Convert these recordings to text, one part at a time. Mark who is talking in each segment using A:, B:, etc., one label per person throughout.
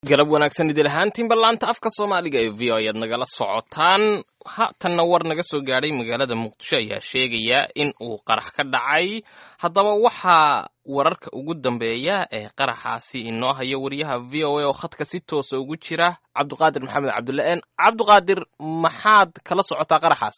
A: galab wanaagsan idil ahaantiin ballaanta afka Soomaaliga ee VO ayaad nagala socotaan. Haatanna war naga soo gaadhay magaalada Muqdisho ayaa sheegaya in uu qarax ka dhacay. Haddaba waxaa wararka ugu dambeeya ee qaraxaasi inoo hayo wariyaha VOA oo khadka si toos ah ugu jira Cabduqaadir Maxamed Cabdulle. Cabduqaadir, maxaad kala socotaa qaraxaas?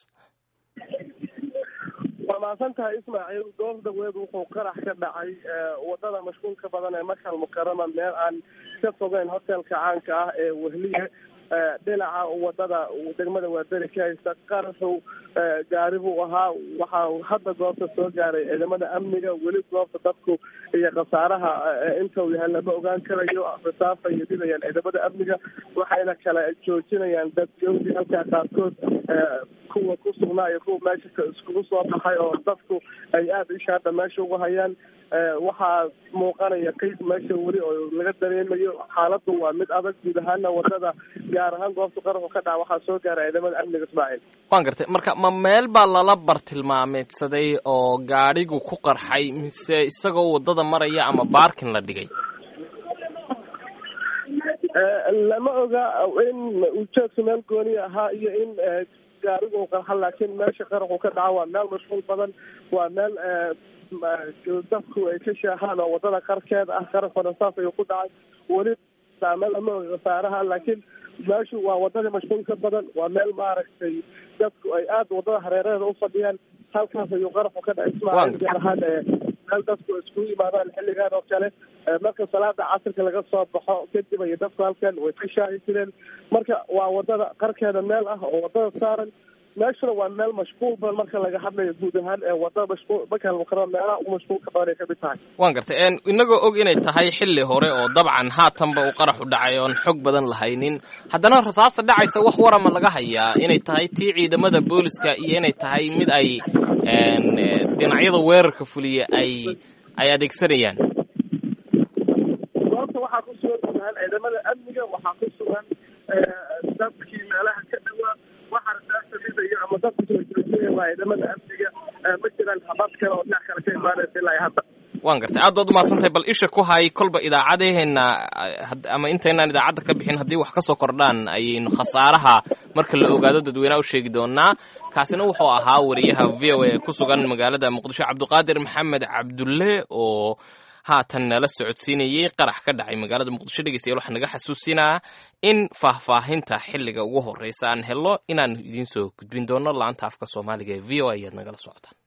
B: maasantahay Ismaaciil, goobta weed wuxuu qarax ka dhacay wadada mashquulka badan ee Makal Mukarrama, meel aan ka fogeyn hotelka caanka ah ee Wehliye, dhinaca wadada degmada Waadari ka haysta. qaraxu gaari buu ahaa. waxaa hadda goobta soo gaaray ciidamada amniga. weli goobta dadku iyo khasaaraha inta uu yahay lama ogaan karayo. risaafay iyo dilayaan ciidamada amniga, waxayna kala joojinayaan dad joogi halkaa qaarkood kuwa ku sugnaa iyo kuwa meesha iskugu soo baxay oo dadku ay aada ishaada meesha ugu hayaan. waxaa muuqanaya qiid meesha weli oo laga dareemayo. xaaladdu waa mid adag. guud ahaana wadada gaar ahaan goobta qaraxu ka dhaca waxaa soo gaaray ciidamada amniga. Ismaaciil,
A: waan gartay. marka ma meel baa lala bartilmaameedsaday oo gaadhigu ku qarxay, mise isagoo wadada maraya ama baarkin la dhigay?
B: lama oga in ujeedku meel gooni ahaa iyo in gaarigu qarxa, laakiin meesha qaraxu ka dhaca waa meel mashquul badan. waa meel dadku ay ka shaahaan oo wadada qarkeeda ah. qaraxuna saas ayuu ku dhacay. weli lama oga khasaaraha, laakiin meeshu waa wadada mashquulka badan. waa meel maaragtay dadku ay aada wadada hareeraheeda u fadhiyaan. halkaas ayuu qaraxu ka dhacay. Ismaaciil, gaar ahaan meel dadku iskugu yimaadaan xilligaan oo kale. marka salaada casirka laga soo baxo kadib ay dadku halkan way ka shaahi jireen. marka waa wadada qarkeeda meel ah oo wadada saaran. meeshuna waa meel mashquul badan marka laga hadlayo guud ahaan wadada mashquul Makal Mukarrama meelaha ugu mashquulka badan ay ka mid tahay.
A: waan gartay. inagoo og inay tahay xilli hore oo dabcan haatanba uu qaraxu dhacay oon xog badan lahaynin, haddana rasaasta dhacaysa wax warama laga hayaa inay tahay tii ciidamada booliska iyo inay tahay mid ay dhinacyada weerarka fuliya ay adeegsanayaan.
B: goobta waxaa ku sugan ciidamada amniga, waxaa ku sugan dadkii meelaha ka dhawaa. waxaa rasaasta ridaya ama dadku soo joojinaya waa ciidamada amniga. ma jiraan habad kale oo dhinac kale ka imaanaysa ilaa hadda.
A: waan gartay. aad baad umahadsantahay. bal isha ku hay kolba idaacadeheena ama intaynaan idaacadda ka bixin haddii wax ka soo kordhaan ayaynu khasaaraha marka la ogaado dadweynaha u sheegi doonaa. kaasina wuxuu ahaa wariyaha VOA ku sugan magaalada Muqdisho Cabduqaadir Maxamed Cabdulle oo haatan nala socodsiinayay qarax ka dhacay magaalada Muqdisho. dhegeystayaal, waxaan naga xasuusinaa in faahfaahinta xilliga ugu horeysa aan helo inaan idiin soo gudbin doono laanta afka Soomaaliga ee VOA ayaad nagala socotaan.